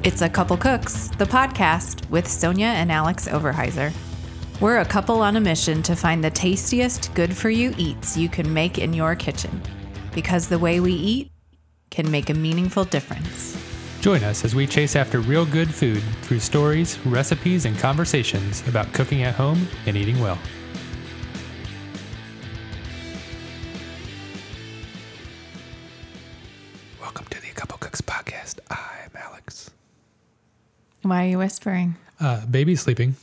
It's A Couple Cooks, the podcast with Sonia and Alex Overheiser. We're a couple on a mission to find the tastiest good-for-you eats you can make in your kitchen. Because the way we eat can make a meaningful difference. Join us as we chase after real good food through stories, recipes, and conversations about cooking at home and eating well. Welcome to the A Couple Cooks podcast. I'm Alex. Why are you whispering? Baby's sleeping.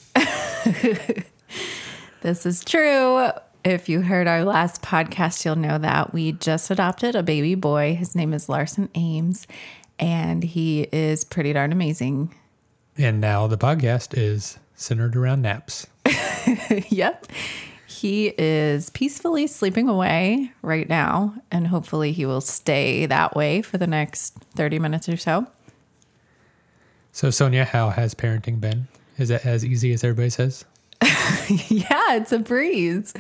This is true. If you heard our last podcast, you'll know that we just adopted a baby boy. His name is Larson Ames, and he is pretty darn amazing. And now the podcast is centered around naps. Yep. He is peacefully sleeping away right now, and hopefully he will stay that way for the next 30 minutes or so. So, Sonia, how has parenting been? Is it as easy as everybody says? Yeah, it's a breeze.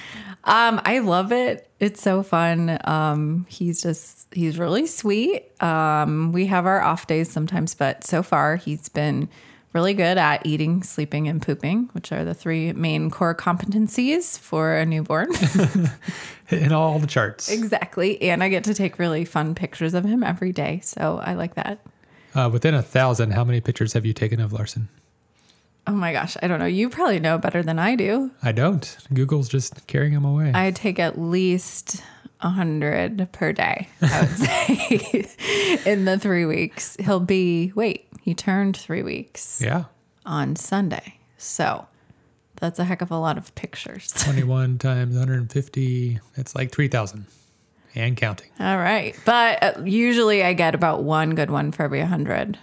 I love it. It's so fun. He's really sweet. We have our off days sometimes, but so far he's been really good at eating, sleeping, and pooping, which are the three main core competencies for a newborn. In all the charts. Exactly. And I get to take really fun pictures of him every day. So I like that. Within 1,000, how many pictures have you taken of Larson? Oh my gosh. I don't know. You probably know better than I do. I don't. Google's just carrying him away. I take at least 100 per day, I would say, in the 3 weeks. He turned 3 weeks. Yeah. On Sunday. So that's a heck of a lot of pictures. 21 times 150, it's like 3,000 and counting. All right. But usually I get about one good one for every 100,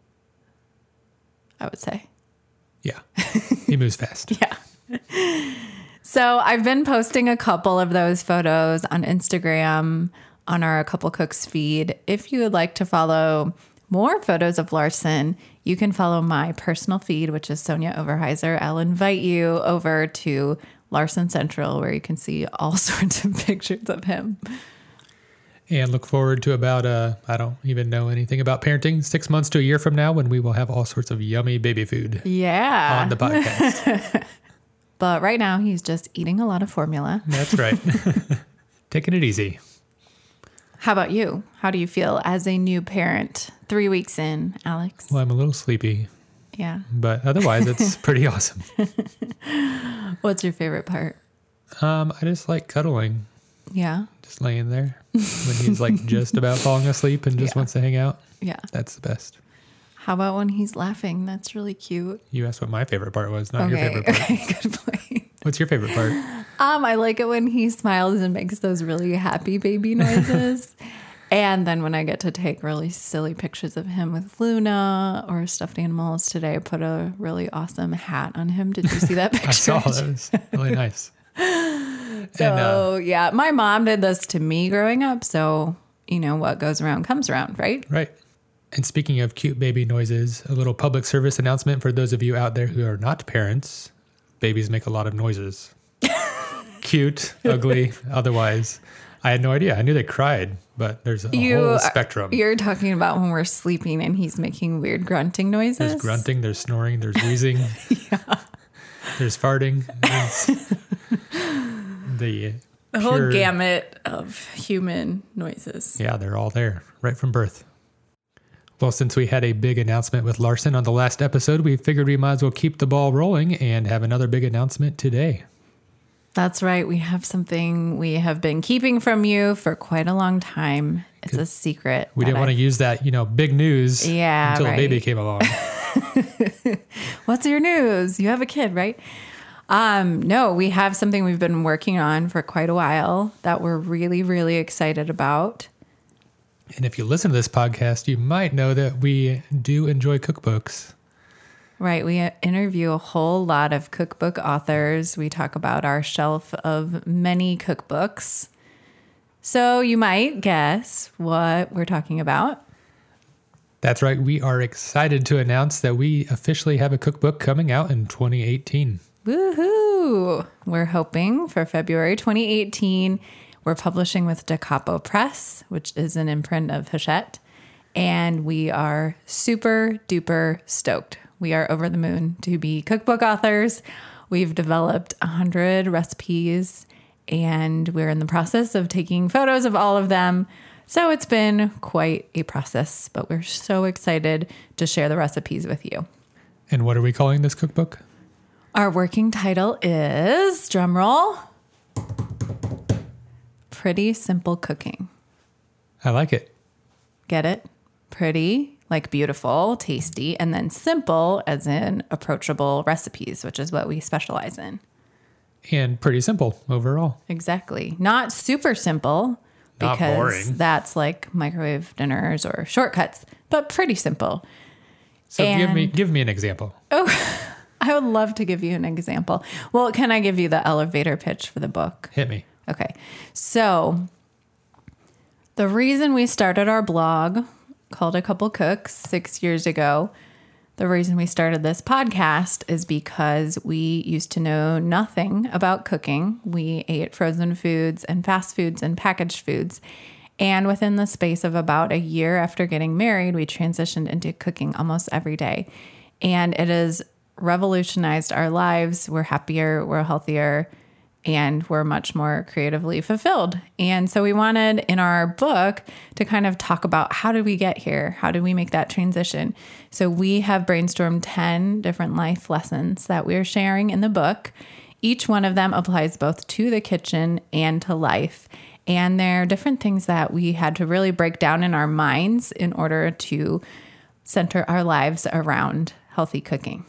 I would say. Yeah. He moves fast. Yeah. So I've been posting a couple of those photos on Instagram on our A Couple Cooks feed. If you would like to follow more photos of Larson, you can follow my personal feed, which is Sonia Overheiser. I'll invite you over to Larson Central, where you can see all sorts of pictures of him. And look forward to about, I don't even know anything about parenting, 6 months to a year from now when we will have all sorts of yummy baby food Yeah. on the podcast. But right now he's just eating a lot of formula. That's right. Taking it easy. How about you? How do you feel as a new parent 3 weeks in, Alex? Well, I'm a little sleepy. Yeah. But otherwise, it's pretty awesome. What's your favorite part? I just like cuddling. Yeah. Just laying there when he's like just about falling asleep and just wants to hang out. Yeah. That's the best. How about when he's laughing? That's really cute. You asked what my favorite part was, not your favorite part. Okay, good point. What's your favorite part? I like it when he smiles and makes those really happy baby noises. And then when I get to take really silly pictures of him with Luna or stuffed animals. Today I put a really awesome hat on him. Did you see that picture? I saw those. Really nice. So, yeah, my mom did this to me growing up. So, what goes around comes around, right? Right. And speaking of cute baby noises, a little public service announcement for those of you out there who are not parents. Babies make a lot of noises. Cute, ugly, otherwise. I had no idea. I knew they cried, but there's a whole spectrum. You're talking about when we're sleeping and he's making weird grunting noises? There's grunting, there's snoring, there's wheezing. Yeah. There's farting. The whole gamut of human noises. Yeah, they're all there right from birth. Well, since we had a big announcement with Larson on the last episode, we figured we might as well keep the ball rolling and have another big announcement today. That's right. We have something we have been keeping from you for quite a long time. It's a secret. We didn't want to use that, big news until right. a baby came along. What's your news? You have a kid, right? No, we have something we've been working on for quite a while that we're really, really excited about. And if you listen to this podcast, you might know that we do enjoy cookbooks. Right. We interview a whole lot of cookbook authors. We talk about our shelf of many cookbooks. So you might guess what we're talking about. That's right. We are excited to announce that we officially have a cookbook coming out in 2018. Woohoo! We're hoping for February 2018. We're publishing with Da Capo Press, which is an imprint of Hachette. And we are super duper stoked. We are over the moon to be cookbook authors. We've developed 100 recipes and we're in the process of taking photos of all of them. So it's been quite a process, but we're so excited to share the recipes with you. And what are we calling this cookbook? Our working title is, drumroll, Pretty Simple Cooking. I like it. Get it? Pretty, like beautiful, tasty, and then simple as in approachable recipes, which is what we specialize in. And pretty simple overall. Exactly. Not super simple Not because boring. that's like microwave dinners or shortcuts, but pretty simple. So And- give me an example. I would love to give you an example. Well, can I give you the elevator pitch for the book? Hit me. Okay. So the reason we started our blog called A Couple Cooks 6 years ago, the reason we started this podcast is because we used to know nothing about cooking. We ate frozen foods and fast foods and packaged foods. And within the space of about a year after getting married, we transitioned into cooking almost every day. And it has revolutionized our lives. We're happier, we're healthier, and we're much more creatively fulfilled. And so we wanted in our book to kind of talk about how did we get here? How did we make that transition? So we have brainstormed 10 different life lessons that we're sharing in the book. Each one of them applies both to the kitchen and to life. And they're different things that we had to really break down in our minds in order to center our lives around healthy cooking.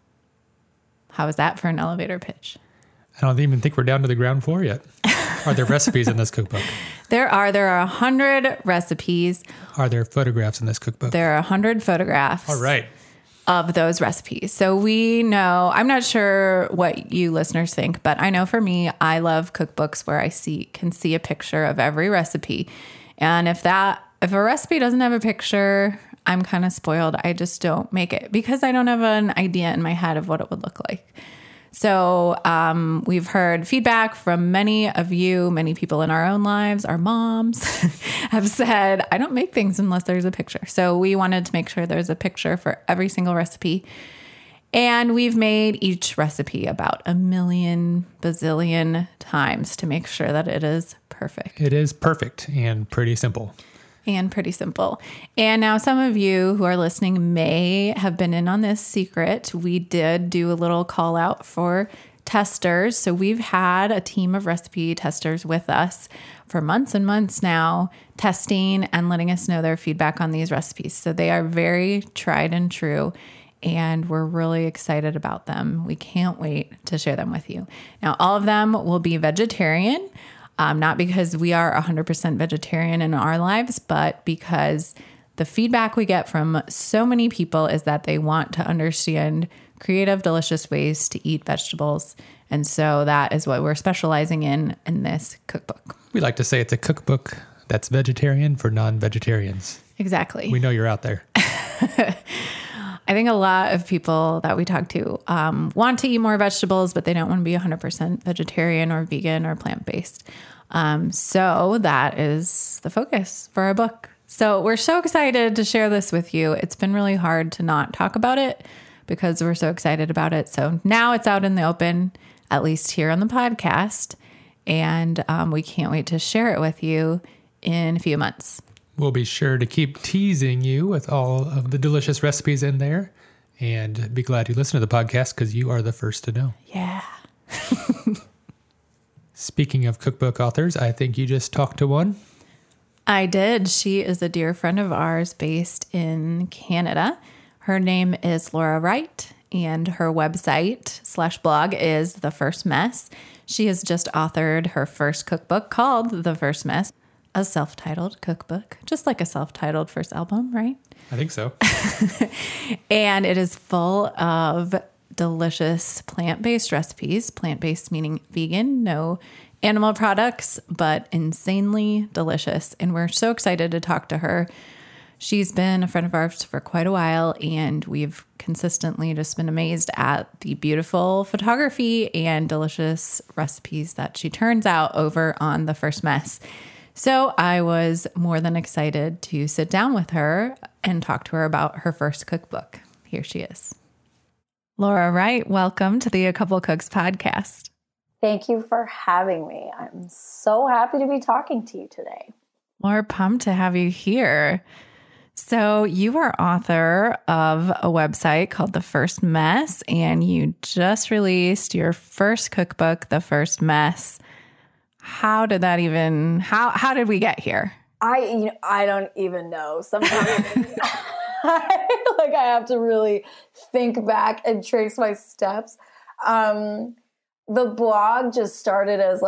How is that for an elevator pitch? I don't even think we're down to the ground floor yet. Are there recipes in this cookbook? There are 100 recipes. Are there photographs in this cookbook? There are 100 photographs. All right. Of those recipes. So we know, I'm not sure what you listeners think, but I know for me, I love cookbooks where I can see a picture of every recipe. And if a recipe doesn't have a picture, I'm kind of spoiled. I just don't make it because I don't have an idea in my head of what it would look like. So we've heard feedback from many of you, many people in our own lives, our moms have said, I don't make things unless there's a picture. So we wanted to make sure there's a picture for every single recipe. And we've made each recipe about 1 million bazillion times to make sure that it is perfect. It is perfect and pretty simple. And pretty simple. And now some of you who are listening may have been in on this secret. We did do a little call out for testers. So we've had a team of recipe testers with us for months and months now, testing and letting us know their feedback on these recipes. So they are very tried and true. And we're really excited about them. We can't wait to share them with you. Now, all of them will be vegetarian. Not because we are 100% vegetarian in our lives, but because the feedback we get from so many people is that they want to understand creative, delicious ways to eat vegetables. And so that is what we're specializing in this cookbook. We like to say it's a cookbook that's vegetarian for non-vegetarians. Exactly. We know you're out there. I think a lot of people that we talk to want to eat more vegetables, but they don't want to be 100% vegetarian or vegan or plant-based. So that is the focus for our book. So we're so excited to share this with you. It's been really hard to not talk about it because we're so excited about it. So now it's out in the open, at least here on the podcast. And we can't wait to share it with you in a few months. We'll be sure to keep teasing you with all of the delicious recipes in there. And be glad you listen to the podcast because you are the first to know. Yeah. Speaking of cookbook authors, I think you just talked to one. I did. She is a dear friend of ours based in Canada. Her name is Laura Wright, and her website/blog is The First Mess. She has just authored her first cookbook called The First Mess, a self-titled cookbook, just like a self-titled first album, right? I think so. And it is full of delicious plant-based recipes. Plant-based meaning vegan, no animal products, but insanely delicious. And we're so excited to talk to her. She's been a friend of ours for quite a while, and we've consistently just been amazed at the beautiful photography and delicious recipes that she turns out over on The First Mess. So I was more than excited to sit down with her and talk to her about her first cookbook. Here she is. Laura Wright, welcome to the A Couple Cooks podcast. Thank you for having me. I'm so happy to be talking to you today. We're pumped to have you here. So you are author of a website called The First Mess, and you just released your first cookbook, The First Mess. How did that even, how did we get here? I don't even know. Sometimes I have to really think back and trace my steps. The blog just started as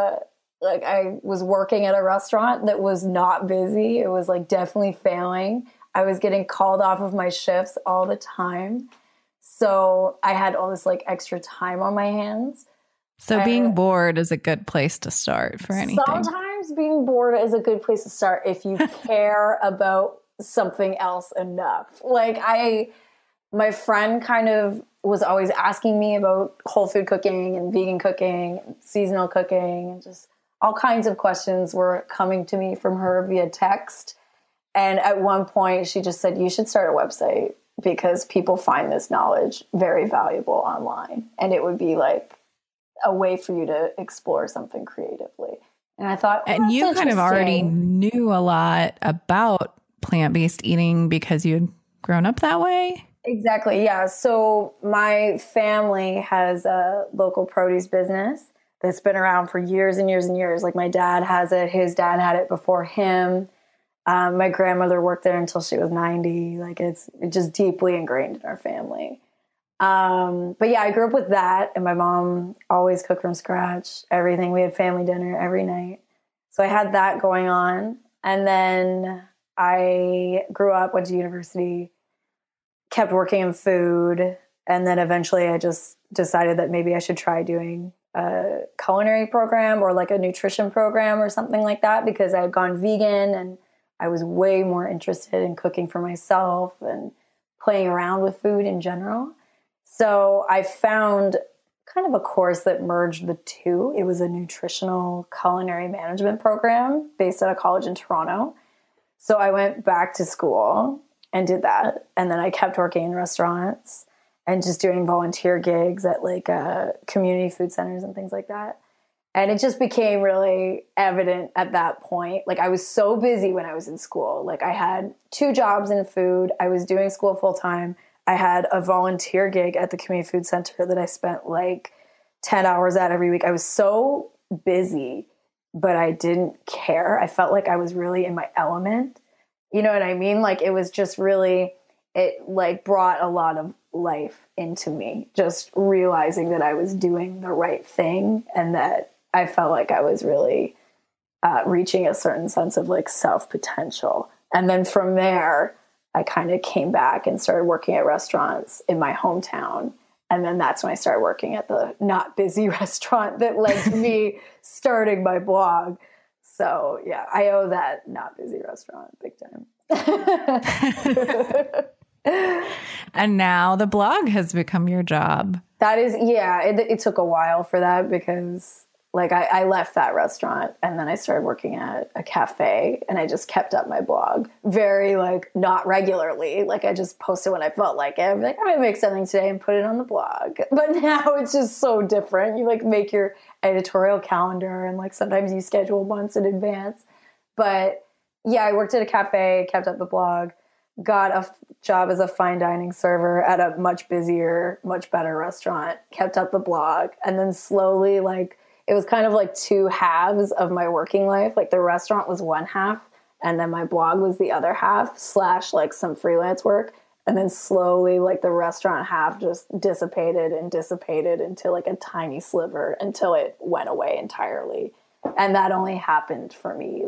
I was working at a restaurant that was not busy. It was definitely failing. I was getting called off of my shifts all the time. So I had all this extra time on my hands. So being bored is a good place to start for anything. Sometimes being bored is a good place to start if you care about something else enough. My friend kind of was always asking me about whole food cooking and vegan cooking and seasonal cooking, and just all kinds of questions were coming to me from her via text. And at one point she just said, you should start a website because people find this knowledge very valuable online. And it would be a way for you to explore something creatively. And I thought, and you kind of already knew a lot about plant-based eating because you had grown up that way? Exactly. Yeah. So my family has a local produce business that's been around for years and years and years. My dad has it. His dad had it before him. My grandmother worked there until she was 90. It's just deeply ingrained in our family. But yeah, I grew up with that, and my mom always cooked from scratch, everything. We had family dinner every night. So I had that going on. And then I grew up, went to university, kept working in food. And then eventually I just decided that maybe I should try doing a culinary program or a nutrition program or something like that, because I had gone vegan and I was way more interested in cooking for myself and playing around with food in general. So I found kind of a course that merged the two. It was a nutritional culinary management program based at a college in Toronto. So I went back to school and did that. And then I kept working in restaurants and just doing volunteer gigs at community food centers and things like that. And it just became really evident at that point. I was so busy when I was in school. I had 2 jobs in food. I was doing school full time. I had a volunteer gig at the community food center that I spent 10 hours at every week. I was so busy, but I didn't care. I felt like I was really in my element. You know what I mean? It was just really, it brought a lot of life into me, just realizing that I was doing the right thing and that I felt like I was really reaching a certain sense of self-potential. And then from there, I kind of came back and started working at restaurants in my hometown. And then that's when I started working at the not busy restaurant that led to me starting my blog. So yeah, I owe that not busy restaurant big time. And now the blog has become your job. That is, yeah, it took a while for that because I left that restaurant and then I started working at a cafe and I just kept up my blog very not regularly. I just posted when I felt like it. I'm I'm going to make something today and put it on the blog. But now it's just so different. You make your editorial calendar and sometimes you schedule months in advance. But yeah, I worked at a cafe, kept up the blog, got a job as a fine dining server at a much busier, much better restaurant, kept up the blog, and then slowly it was kind of 2 halves of my working life. The restaurant was one half, and then my blog was the other half, / some freelance work. And then slowly, the restaurant half just dissipated into a tiny sliver until it went away entirely. And that only happened for me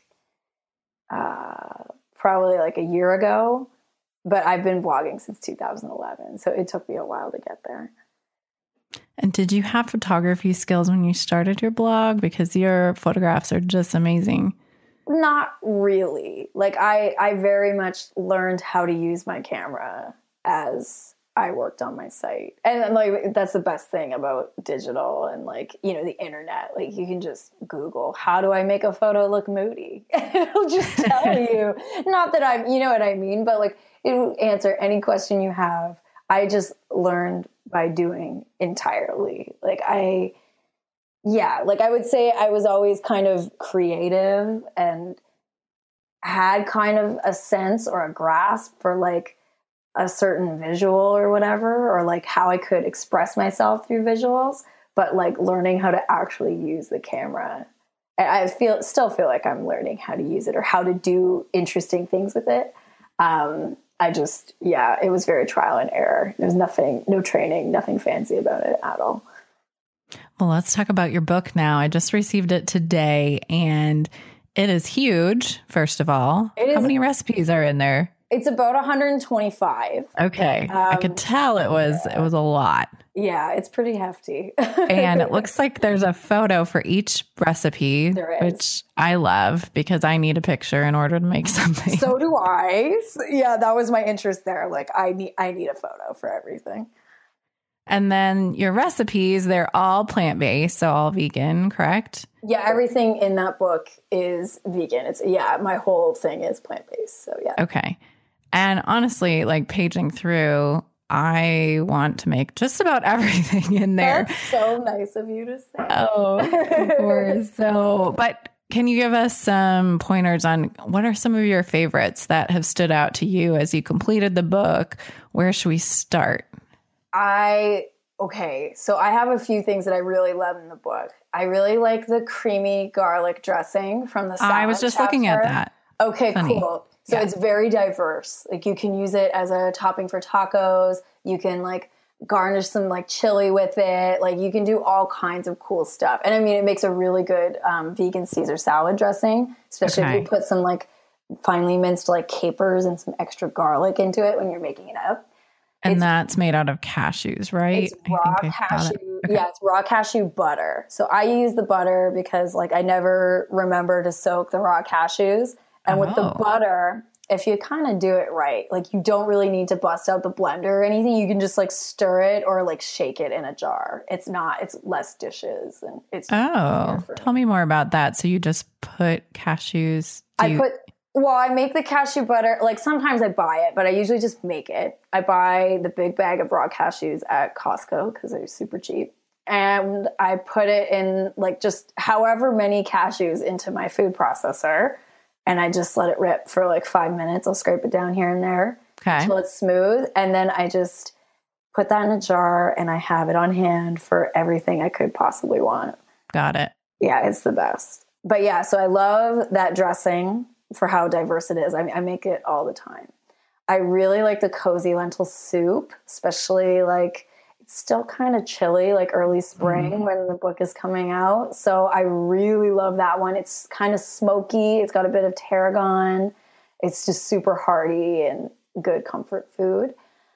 probably a year ago. But I've been blogging since 2011, so it took me a while to get there. And did you have photography skills when you started your blog? Because your photographs are just amazing. Not really. I very much learned how to use my camera as I worked on my site. And like, that's the best thing about digital and like, you know, the internet. Like you can just Google, how do I make a photo look moody? It'll just tell you. Not that I'm, you know what I mean? But like, it will answer any question you have. I just learned by doing entirely. Like I would say I was always kind of creative and had kind of a sense or a grasp for like a certain visual or whatever, or like how I could express myself through visuals, but like learning how to actually use the camera. I still feel like I'm learning how to use it or how to do interesting things with it. It was very trial and error. There's no training, nothing fancy about it at all. Well, let's talk about your book now. I just received it today and it is huge, first of all. How many recipes are in there? It's about 125. Okay. I could tell it was a lot. Yeah, it's pretty hefty. And it looks like there's a photo for each recipe, which I love because I need a picture in order to make something. So do I. Yeah, that was my interest there. Like I need a photo for everything. And then your recipes, they're all plant-based, so all vegan, correct? Yeah, everything in that book is vegan. My whole thing is plant-based. So yeah. Okay. And honestly, like paging through, I want to make just about everything in there. That's so nice of you to say. Oh, of course. But can you give us some pointers on what are some of your favorites that have stood out to you as you completed the book? Where should we start? So I have a few things that I really love in the book. I really like the creamy garlic dressing from the salad I was just looking at that. Okay, Funny. Cool. So it's very diverse. Like you can use it as a topping for tacos. You can like garnish some like chili with it. Like you can do all kinds of cool stuff. And I mean, it makes a really good vegan Caesar salad dressing, especially if you put some like finely minced like capers and some extra garlic into it when you're making it up. And that's made out of cashews, right? It's raw cashew. Okay. Yeah, it's raw cashew butter. So I use the butter because like I never remember to soak the raw cashews. And with the butter, if you kind of do it right, like you don't really need to bust out the blender or anything. You can just like stir it or like shake it in a jar. It's less dishes. And it's tell me more about that. So you just put cashews. I make the cashew butter. Like sometimes I buy it, but I usually just make it. I buy the big bag of raw cashews at Costco because they're super cheap. And I put it in like just however many cashews into my food processor. And I just let it rip for like 5 minutes. I'll scrape it down here and there until it's smooth. And then I just put that in a jar and I have it on hand for everything I could possibly want. Got it. Yeah, it's the best. But yeah, so I love that dressing for how diverse it is. I mean, I make it all the time. I really like the cozy lentil soup, especially like it's still kind of chilly, like early spring when the book is coming out. So I really love that one. It's kind of smoky. It's got a bit of tarragon. It's just super hearty and good comfort food.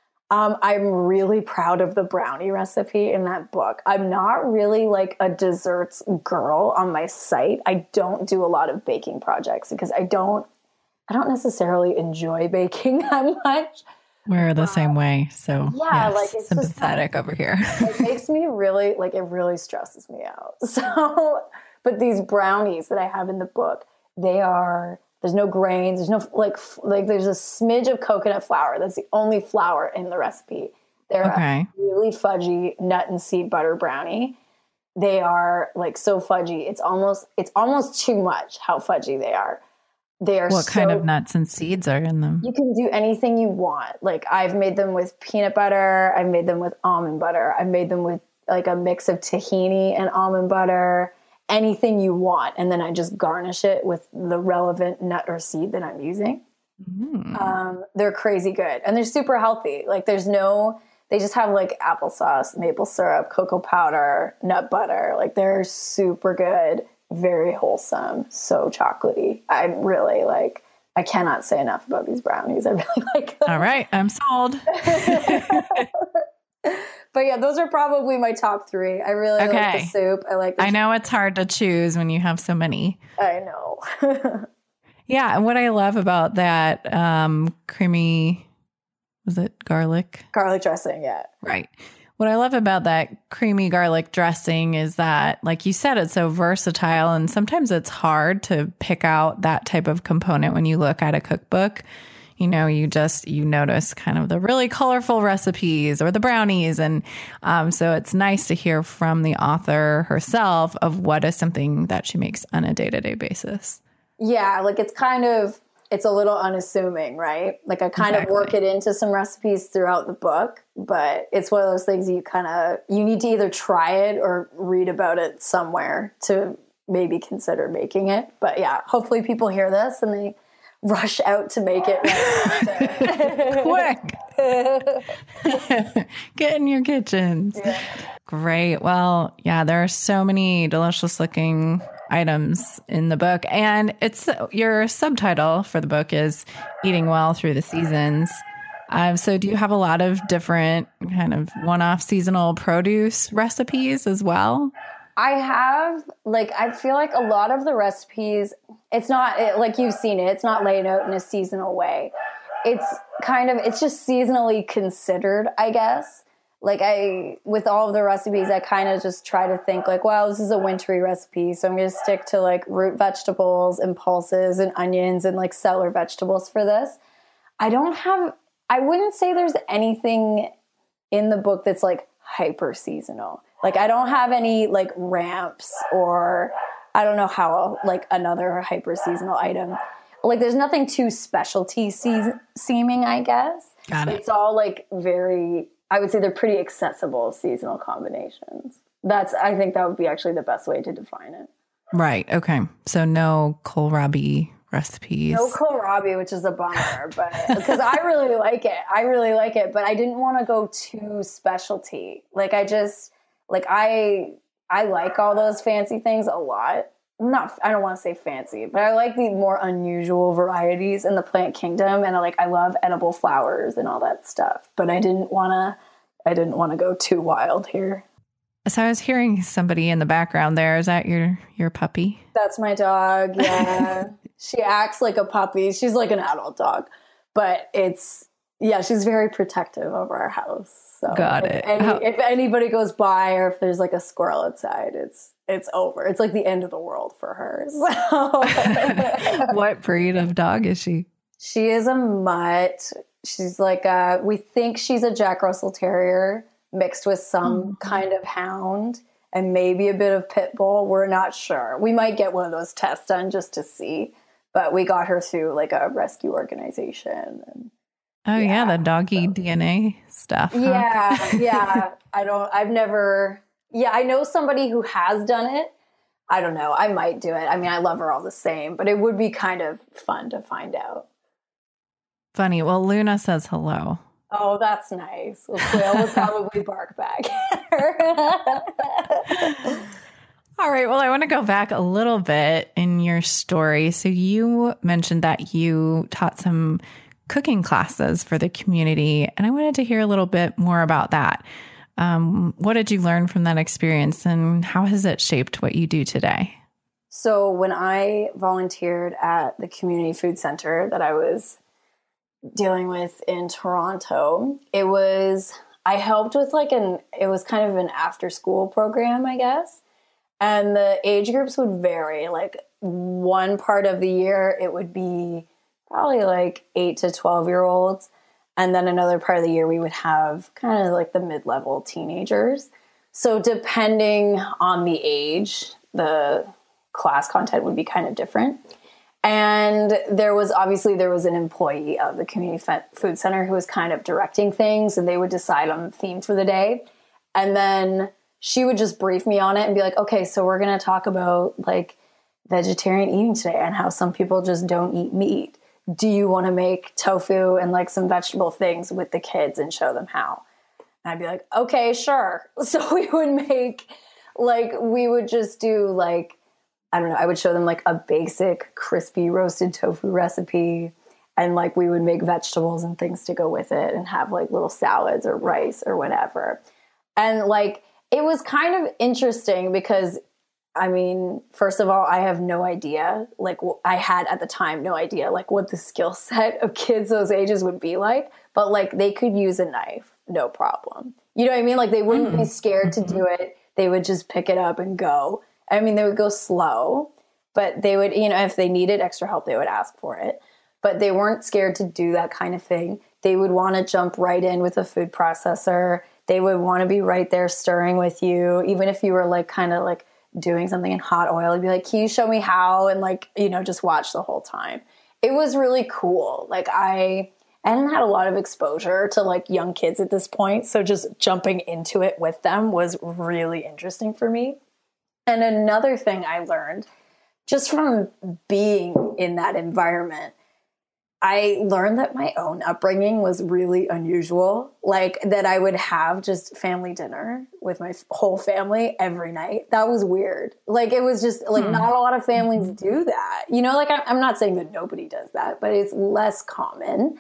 I'm really proud of the brownie recipe in that book. I'm not really like a desserts girl on my site. I don't do a lot of baking projects because I don't necessarily enjoy baking that much. We're the same way. So yeah, yes, like it's sympathetic just, over here. It makes me really it really stresses me out. So, but these brownies that I have in the book, there's no grains. There's no like there's a smidge of coconut flour. That's the only flour in the recipe. They're a really fudgy nut and seed butter brownie. They are like so fudgy. It's almost too much how fudgy they are. What kind of nuts and seeds are in them? You can do anything you want. Like I've made them with peanut butter. I've made them with almond butter. I've made them with like a mix of tahini and almond butter. Anything you want. And then I just garnish it with the relevant nut or seed that I'm using. They're crazy good. And they're super healthy. Like they just have like applesauce, maple syrup, cocoa powder, nut butter. Like they're super good. Very wholesome, so chocolatey. I'm really I cannot say enough about these brownies. I really like them. All right, I'm sold. But yeah, those are probably my top 3. I really like the soup. I know it's hard to choose when you have so many. I know. Yeah, and what I love about that creamy Was it garlic? Garlic dressing, yeah. Right. What I love about that creamy garlic dressing is that, like you said, it's so versatile, and sometimes it's hard to pick out that type of component when you look at a cookbook. You know, you notice kind of the really colorful recipes or the brownies. And so it's nice to hear from the author herself of what is something that she makes on a day-to-day basis. Yeah, like it's a little unassuming, right? Like I kind of work it into some recipes throughout the book, but it's one of those things you need to either try it or read about it somewhere to maybe consider making it. But yeah, hopefully people hear this and they rush out to make it quick. Get in your kitchens. Yeah. Great. Well, yeah, there are so many delicious looking items in the book, and it's your subtitle for the book is Eating Well Through the Seasons. So do you have a lot of different kind of one-off seasonal produce recipes as well? I have, I feel like a lot of the recipes, it's not, like you've seen it, it's not laid out in a seasonal way. It's just seasonally considered, I guess. With all of the recipes, I kind of just try to think wow, this is a wintry recipe. So I'm going to stick to root vegetables and pulses and onions and cellar vegetables for this. I wouldn't say there's anything in the book that's hyper seasonal. I don't have any ramps, or I don't know how another hyper seasonal item. There's nothing too specialty seeming, I guess. Got it. It's all very, I would say they're pretty accessible seasonal combinations. I think that would be actually the best way to define it. Right. Okay. So no kohlrabi recipes. No kohlrabi, which is a bummer, but because I really like it. But I didn't want to go too specialty. I like all those fancy things a lot. I don't want to say fancy, but I like the more unusual varieties in the plant kingdom, and I love edible flowers and all that stuff. But I didn't want to go too wild here. So I was hearing somebody in the background there. Is that your puppy? That's my dog. Yeah. She acts like a puppy. She's like an adult dog, but she's very protective of our house. So Got it. If anybody goes by, or if there's a squirrel outside, it's over. It's the end of the world for her. So. What breed of dog is she? She is a mutt. She's we think she's a Jack Russell Terrier mixed with some kind of hound and maybe a bit of pit bull. We're not sure. We might get one of those tests done just to see, but we got her through a rescue organization. And, the doggy DNA stuff. Huh? Yeah. I know somebody who has done it. I don't know. I might do it. I mean, I love her all the same, but it would be kind of fun to find out. Funny. Well, Luna says hello. Oh, that's nice. Well, Quail will probably bark back. All right. Well, I want to go back a little bit in your story. So you mentioned that you taught some cooking classes for the community, and I wanted to hear a little bit more about that. What did you learn from that experience, and how has it shaped what you do today? So when I volunteered at the community food center that I was dealing with in Toronto, I helped with it was kind of an after school program, I guess. And the age groups would vary. One part of the year, it would be probably 8 to 12-year-olds. And then another part of the year, we would have kind of the mid-level teenagers. So depending on the age, the class content would be kind of different. And there was an employee of the community food center who was kind of directing things, and they would decide on the theme for the day. And then she would just brief me on it and be like, okay, so we're going to talk about vegetarian eating today and how some people just don't eat meat. Do you want to make tofu and some vegetable things with the kids and show them how? And I'd be like, okay, sure. So we would make we would just do I don't know, I would show them a basic crispy roasted tofu recipe, and we would make vegetables and things to go with it and have little salads or rice or whatever. And it was kind of interesting because I mean, first of all, I have no idea. Like, I had at the time no idea like what the skill set of kids those ages would be like. But like, they could use a knife, no problem. You know what I mean? Like, they wouldn't be scared to do it. They would just pick it up and go. I mean, they would go slow, but they would, you know, if they needed extra help, they would ask for it. But they weren't scared to do that kind of thing. They would want to jump right in with a food processor. They would want to be right there stirring with you, even if you were like kind of like doing something in hot oil. You'd be like, can you show me how? And like, you know, just watch the whole time. It was really cool. Like, I hadn't had a lot of exposure to like young kids at this point. So just jumping into it with them was really interesting for me. And another thing I learned just from being in that environment, I learned that my own upbringing was really unusual. Like, that I would have just family dinner with my whole family every night. That was weird. Like, it was just like not a lot of families do that. You know, like, I'm not saying that nobody does that, but it's less common.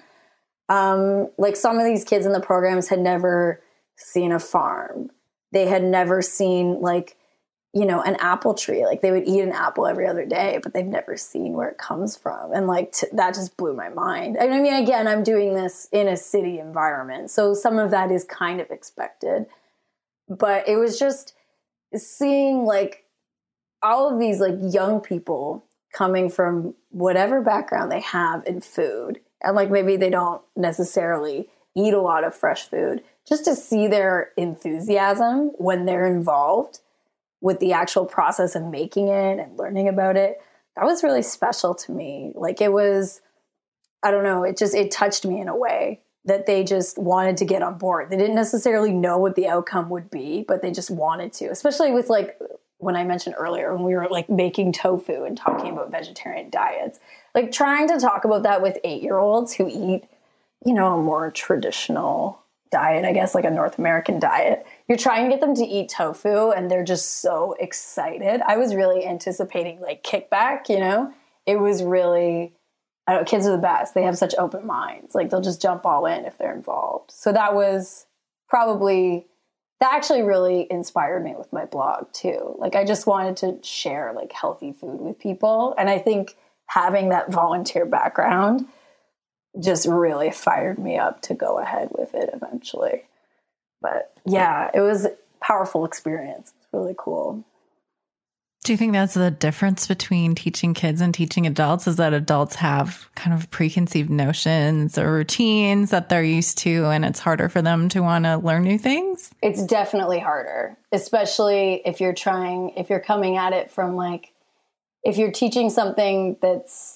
Like, some of these kids in the programs had never seen a farm. They had never seen like, you know, an apple tree. Like, they would eat an apple every other day, but they've never seen where it comes from. And like, that just blew my mind. I mean, again, I'm doing this in a city environment, so some of that is kind of expected, but it was just seeing like all of these like young people coming from whatever background they have in food. And like, maybe they don't necessarily eat a lot of fresh food, just to see their enthusiasm when they're involved with the actual process of making it and learning about it. That was really special to me. Like, it was, I don't know, it touched me in a way that they just wanted to get on board. They didn't necessarily know what the outcome would be, but they just wanted to, especially with like, when I mentioned earlier, when we were like making tofu and talking about vegetarian diets, like trying to talk about that with 8-year-olds who eat, you know, a more traditional diet, I guess, like a North American diet. You're trying to get them to eat tofu and they're just so excited. I was really anticipating like kickback, you know. It was really, I don't know, kids are the best. They have such open minds. Like, they'll just jump all in if they're involved. So that was probably, that actually really inspired me with my blog too. Like, I just wanted to share like healthy food with people. And I think having that volunteer background just really fired me up to go ahead with it eventually. But yeah, it was a powerful experience. It's really cool. Do you think that's the difference between teaching kids and teaching adults, is that adults have kind of preconceived notions or routines that they're used to, and it's harder for them to want to learn new things? It's definitely harder, especially if you're coming at it from like, if you're teaching something that's,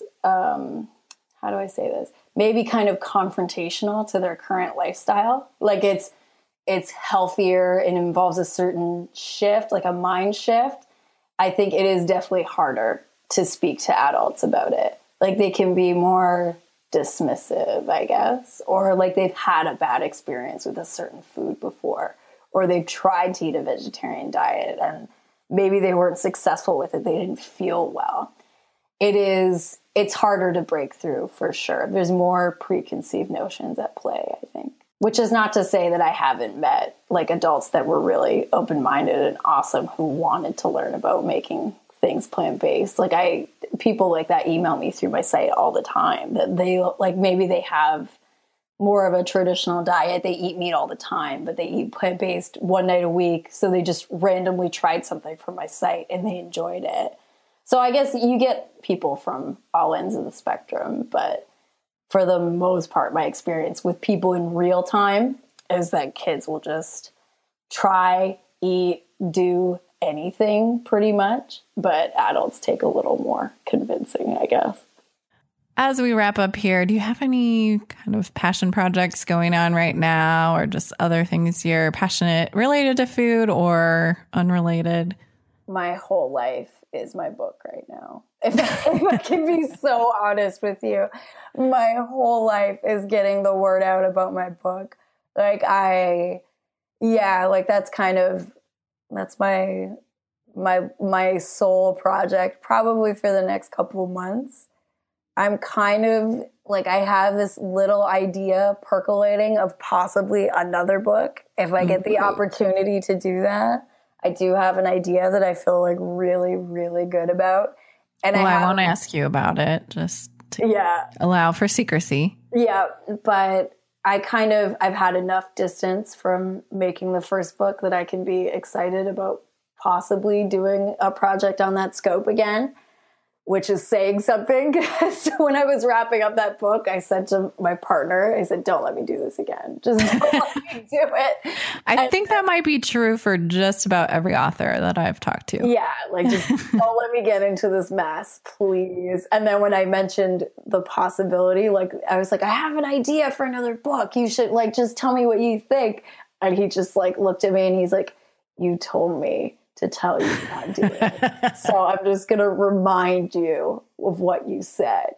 how do I say this? Maybe kind of confrontational to their current lifestyle. Like, it's healthier. It involves a certain shift, like a mind shift. I think it is definitely harder to speak to adults about it. Like, they can be more dismissive, I guess, or like they've had a bad experience with a certain food before, or they've tried to eat a vegetarian diet and maybe they weren't successful with it. They didn't feel well. It's harder to break through for sure. There's more preconceived notions at play, I think. Which is not to say that I haven't met like adults that were really open-minded and awesome who wanted to learn about making things plant-based. Like, people like that email me through my site all the time, that they like, maybe they have more of a traditional diet. They eat meat all the time, but they eat plant-based one night a week. So they just randomly tried something from my site and they enjoyed it. So I guess you get people from all ends of the spectrum, but for the most part, my experience with people in real time is that kids will just try, eat, do anything pretty much, but adults take a little more convincing, I guess. As we wrap up here, do you have any kind of passion projects going on right now, or just other things you're passionate related to food or unrelated? My whole life is my book right now. If I can be so honest with you, my whole life is getting the word out about my book. Like, that's my sole project probably for the next couple of months. I'm kind of like, I have this little idea percolating of possibly another book if I get the opportunity to do that. I do have an idea that I feel like really, really good about. And I won't ask you about it, just to allow for secrecy. Yeah, but I've had enough distance from making the first book that I can be excited about possibly doing a project on that scope again, which is saying something. So when I was wrapping up that book, I said to my partner, I said, don't let me do this again. Just don't let me do it. I think that might be true for just about every author that I've talked to. Yeah, like just don't let me get into this mess, please. And then when I mentioned the possibility, like I was like, I have an idea for another book. You should like just tell me what you think. And he just like looked at me and he's like, you told me to tell you not do it. So I'm just going to remind you of what you said.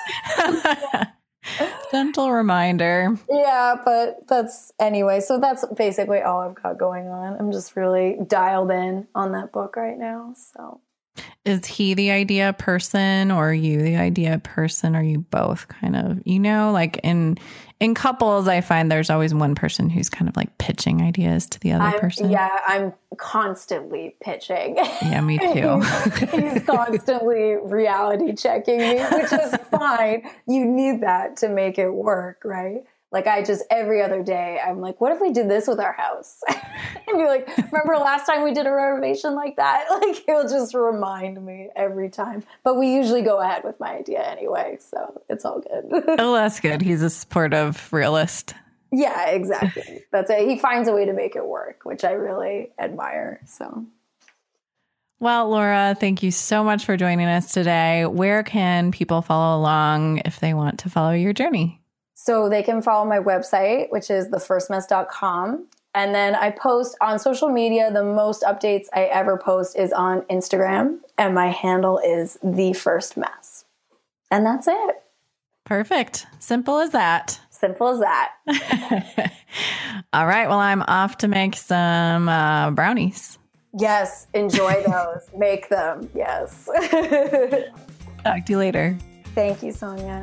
Gentle reminder. Yeah, but that's basically all I've got going on. I'm just really dialed in on that book right now. So is he the idea person or are you the idea person? Are you both kind of, like in couples, I find there's always one person who's kind of like pitching ideas to the other person. Yeah, I'm constantly pitching. Yeah, me too. He's constantly reality checking me, which is fine. You need that to make it work, right? Like every other day, I'm like, what if we did this with our house? And you're like, remember last time we did a renovation like that? Like he'll just remind me every time. But we usually go ahead with my idea anyway. So it's all good. Oh, that's good. He's a supportive realist. Yeah, exactly. That's it. He finds a way to make it work, which I really admire. So. Well, Laura, thank you so much for joining us today. Where can people follow along if they want to follow your journey? So they can follow my website, which is thefirstmess.com. And then I post on social media. The most updates I ever post is on Instagram. And my handle is thefirstmess. And that's it. Perfect. Simple as that. Simple as that. All right. Well, I'm off to make some brownies. Yes. Enjoy those. Make them. Yes. Talk to you later. Thank you, Sonia.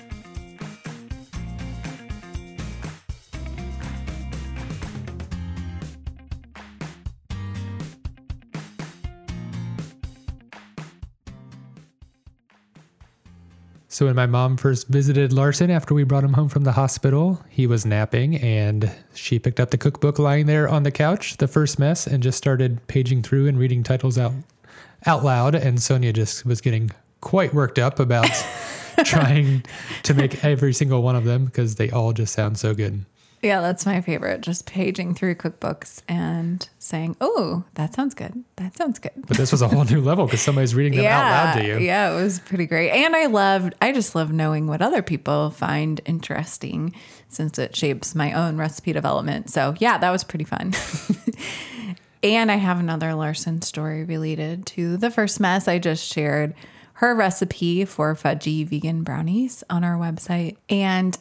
So when my mom first visited Larson after we brought him home from the hospital, he was napping and she picked up the cookbook lying there on the couch, The First Mess, and just started paging through and reading titles out loud. And Sonia just was getting quite worked up about trying to make every single one of them because they all just sound so good. Yeah, that's my favorite. Just paging through cookbooks and saying, oh, that sounds good. That sounds good. But this was a whole new level because somebody's reading them out loud to you. Yeah, it was pretty great. And I just love knowing what other people find interesting since it shapes my own recipe development. So yeah, that was pretty fun. And I have another Larson story related to The First Mess. I just shared her recipe for fudgy vegan brownies on our website. And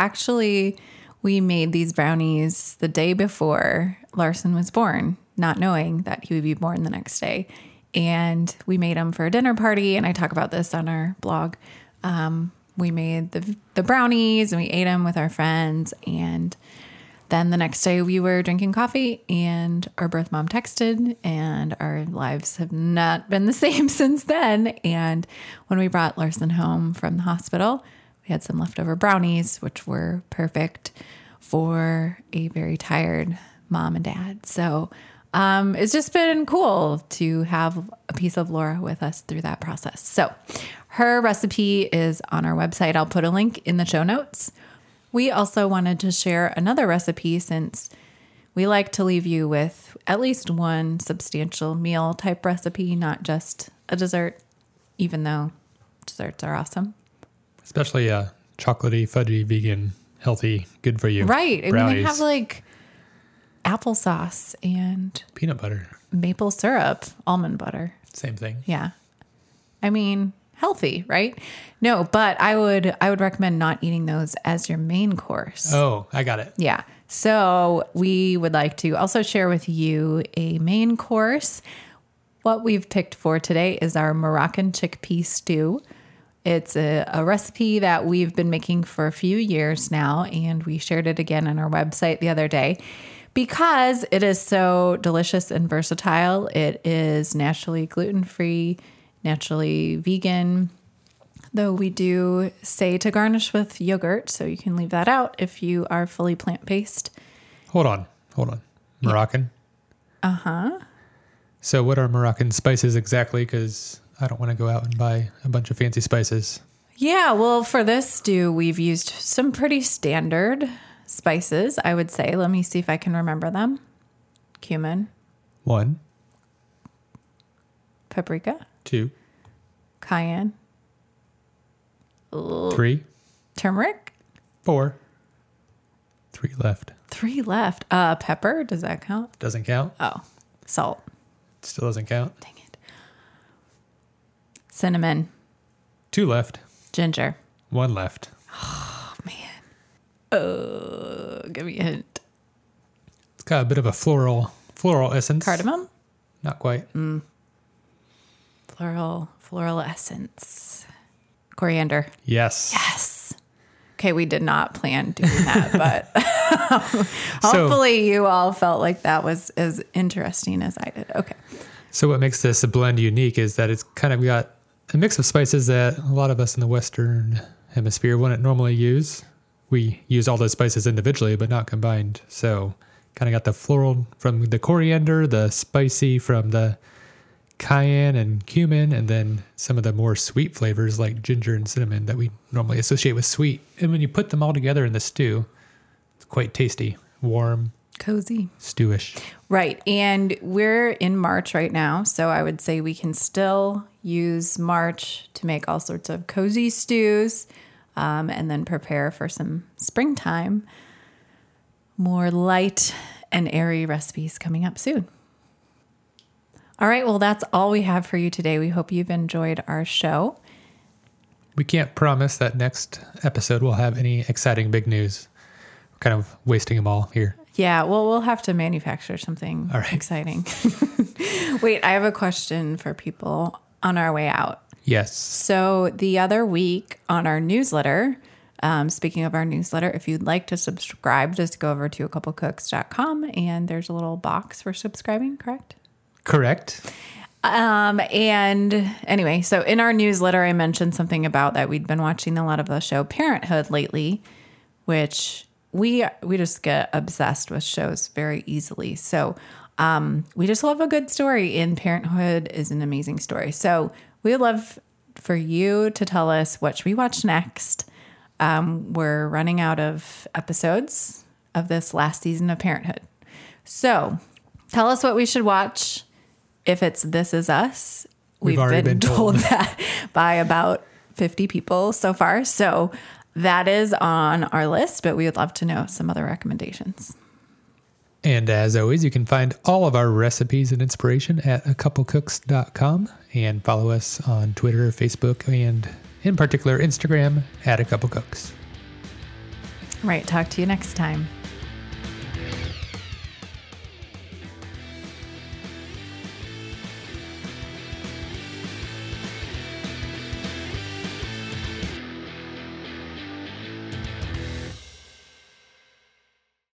we made these brownies the day before Larson was born, not knowing that he would be born the next day. And we made them for a dinner party. And I talk about this on our blog. We made the brownies and we ate them with our friends. And then the next day we were drinking coffee and our birth mom texted and our lives have not been the same since then. And when we brought Larson home from the hospital, we had some leftover brownies, which were perfect for a very tired mom and dad. So it's just been cool to have a piece of Laura with us through that process. So her recipe is on our website. I'll put a link in the show notes. We also wanted to share another recipe since we like to leave you with at least one substantial meal type recipe, not just a dessert, even though desserts are awesome. Especially chocolatey, fudgy, vegan, healthy, good for you. Right. Brownies. I mean, they have like applesauce and peanut butter, maple syrup, almond butter. Same thing. Yeah. I mean, healthy, right? No, but I would recommend not eating those as your main course. Oh, I got it. Yeah. So we would like to also share with you a main course. What we've picked for today is our Moroccan chickpea stew. It's a recipe that we've been making for a few years now, and we shared it again on our website the other day. because it is so delicious and versatile. It is naturally gluten-free, naturally vegan, though we do say to garnish with yogurt, so you can leave that out if you are fully plant-based. Hold on. Moroccan? Uh-huh. So what are Moroccan spices exactly? Because I don't want to go out and buy a bunch of fancy spices. Yeah, well, for this stew, we've used some pretty standard spices, I would say. Let me see if I can remember them. Cumin. 1, Paprika. 2, Cayenne. 3, Turmeric. 4. 3 left. 3 left. Pepper. Does that count? Doesn't count. Oh, salt. Still doesn't count. Dang it. Cinnamon. 2 left. Ginger. 1 left. Oh, man. Give me a hint. It's got a bit of a floral essence. Cardamom? Not quite. Floral essence. Coriander. Yes. Yes. Okay, we did not plan doing that, but hopefully you all felt like that was as interesting as I did. Okay. So what makes this blend unique is that it's kind of got a mix of spices that a lot of us in the Western Hemisphere wouldn't normally use. We use all those spices individually, but not combined. So kind of got the floral from the coriander, the spicy from the cayenne and cumin, and then some of the more sweet flavors like ginger and cinnamon that we normally associate with sweet. And when you put them all together in the stew, it's quite tasty, warm, cozy, stewish. Right. And we're in March right now, so I would say we can still use March to make all sorts of cozy stews, and then prepare for some springtime, more light and airy recipes coming up soon. All right, well, that's all we have for you today. We hope you've enjoyed our show. We can't promise that next episode will have any exciting big news. We're kind of wasting them all here. Yeah, well, we'll have to manufacture something exciting. Wait, I have a question for people on our way out. Yes. So the other week on our newsletter, speaking of our newsletter, if you'd like to subscribe, just go over to acouplecooks.com and there's a little box for subscribing, correct? Correct. And anyway, so in our newsletter, I mentioned something about that we'd been watching a lot of the show Parenthood lately, which we just get obsessed with shows very easily. So we just love a good story, and Parenthood is an amazing story. So we'd love for you to tell us what should we watch next. We're running out of episodes of this last season of Parenthood. So tell us what we should watch. If it's This Is Us, we've been told that by about 50 people so far. So that is on our list, but we would love to know some other recommendations. And as always, you can find all of our recipes and inspiration at acouplecooks.com and follow us on Twitter, Facebook, and in particular, Instagram at acouplecooks. Right. Talk to you next time.